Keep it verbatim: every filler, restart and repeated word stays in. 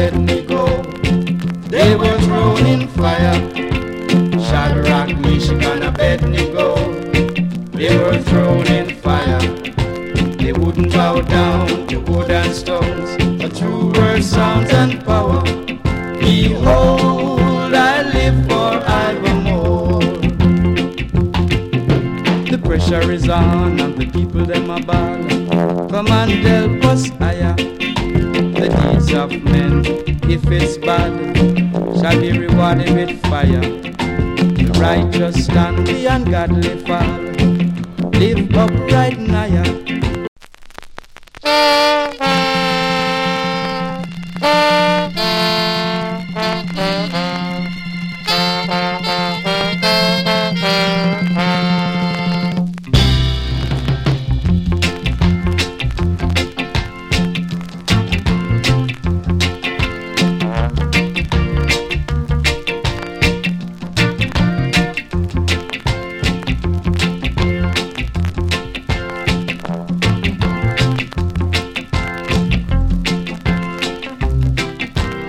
Abednego, they were thrown in fire. Shadrach, Meshach, and Abednego, they were thrown in fire. They wouldn't bow down to wood and stones, but through words, sounds, and power. Behold, I live forevermore. The pressure is on, and the people them are bad. Come and help us higher. The deeds of men, if it's bad, shall be rewarded with fire. The righteous stand, the ungodly fall. Live upright nigher.